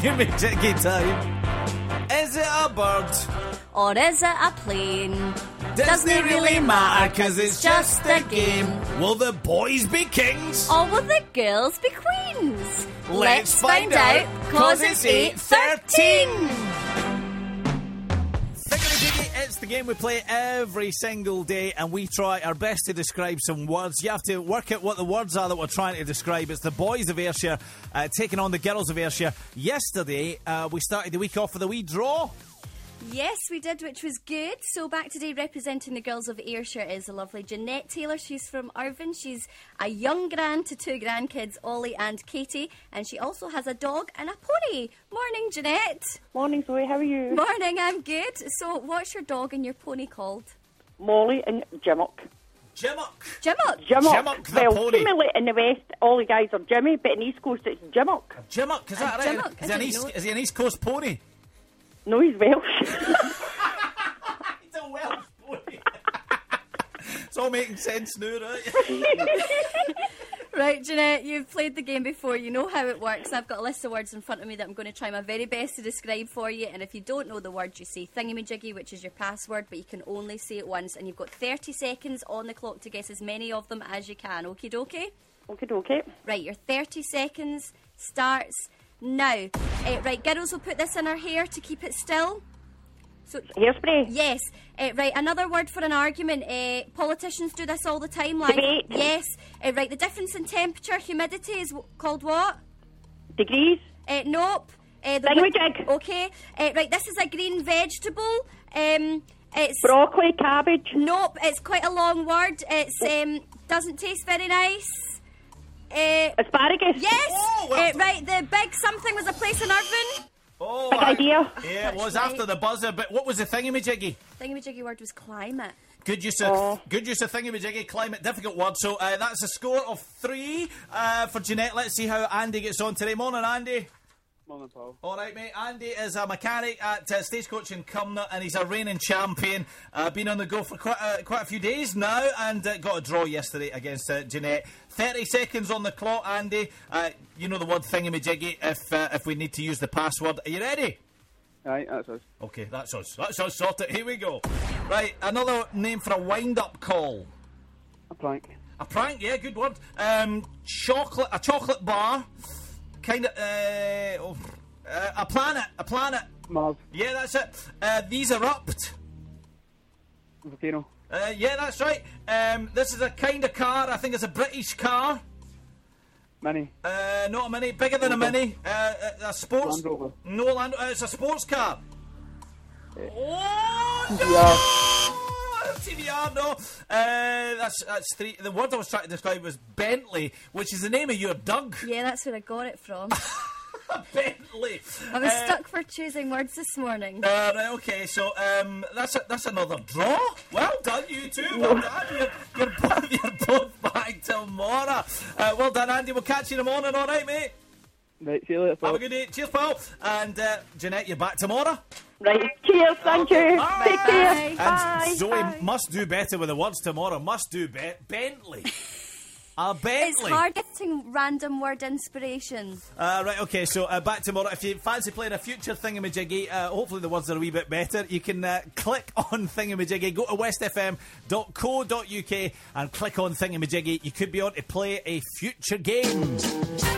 thingamajiggy time. Is it a bird? Or is it a plane? Doesn't really matter, cause it's just a game. Will the boys be kings? Or will the girls be queens? Let's find out, cause it's 8:13. Thingamajiggy, it's the game we play every single day, and we try our best to describe some words. You have to work out what the words are that we're trying to describe. It's the boys of Ayrshire taking on the girls of Ayrshire. Yesterday, we started the week off with a wee draw. Yes, we did, which was good. So back today representing the girls of Ayrshire is the lovely Jeanette Taylor. She's from Irvine. She's a young gran to two grandkids, Ollie and Katie. And she also has a dog and a pony. Morning, Jeanette. Morning, Zoe. How are you? Morning, I'm good. So what's your dog and your pony called? Molly and Jimmock. Jimmock. Jimmock. Jimmock the well, pony. Seemingly in the West, all the guys are Jimmy, but in the East Coast it's Jimmock. Jimmock, is that right? Jimmock, Is he an East Coast pony? No, he's Welsh. He's a Welsh pony. It's all making sense now, right? Right, Jeanette, you've played the game before. You know how it works. I've got a list of words in front of me that I'm going to try my very best to describe for you. And if you don't know the word, you say thingamajiggy, which is your password, but you can only say it once. And you've got 30 seconds on the clock to guess as many of them as you can. Okie dokie? Okie dokie. Right, your 30 seconds starts now. Right, girls will put this in her hair to keep it still. So, Hairspray. yes. Right, another word for an argument. Politicians do this all the time. Like, Debate. yes. Right, the difference in temperature, humidity is called what? Degrees. Nope. Thingamajig. Okay. Right, this is a green vegetable. It's Broccoli, cabbage. Nope, it's quite a long word. It's doesn't taste very nice. Asparagus. Yes. Oh, well right, the big something was a place in Irvine. Oh, Big idea. Yeah, it was after the buzzer, but what was the thingamajiggy? Thingamajiggy word was climate. Good use of thingamajiggy, climate, difficult word. So that's a score of 3 for Jeanette. Let's see how Andy gets on today. Morning, Andy. Morning, Paul. All right, mate. Andy is a mechanic at Stagecoach in Cumnor, and he's a reigning champion. Been on the go for quite a few days now, and got a draw yesterday against Jeanette. 30 seconds on the clock, Andy. You know the word thingamajiggy if we need to use the password. Are you ready? Aye, that's us. Okay, that's us. That's us sorted. Here we go. Right, another name for a wind-up call. A plank. A prank, yeah, good word. A chocolate bar. Kind of, a planet. Mars. Yeah, that's it. These erupt. Volcano. Yeah, that's right. This is a kind of car. I think it's a British car. Mini. Not a Mini. Bigger than a Mini. A sports. Land Rover. No, Land Rover. It's a sports car. Oh, no! TVR, no. That's 3. The word I was trying to describe was Bentley, which is the name of your Doug. Yeah, that's where I got it from. Bentley. I was stuck for choosing words this morning. Right, okay, so that's another draw. Well done, you two. Well done. You're both back tomorrow. Well done, Andy. We'll catch you in the morning, all right, mate? Right, see you later, Paul. Have a good day. Cheers, pal. And Jeanette, you're back tomorrow. Right. Cheers. Thank you. Bye. Take care. Bye. Bye. And Zoe Bye. must do better with the words tomorrow. Must do Bentley. A Bentley. It's hard getting random word inspiration. Right, okay, so back tomorrow. If you fancy playing a future thingamajiggy, hopefully the words are a wee bit better, you can click on thingamajiggy, go to westfm.co.uk and click on thingamajiggy. You could be on to play a future game.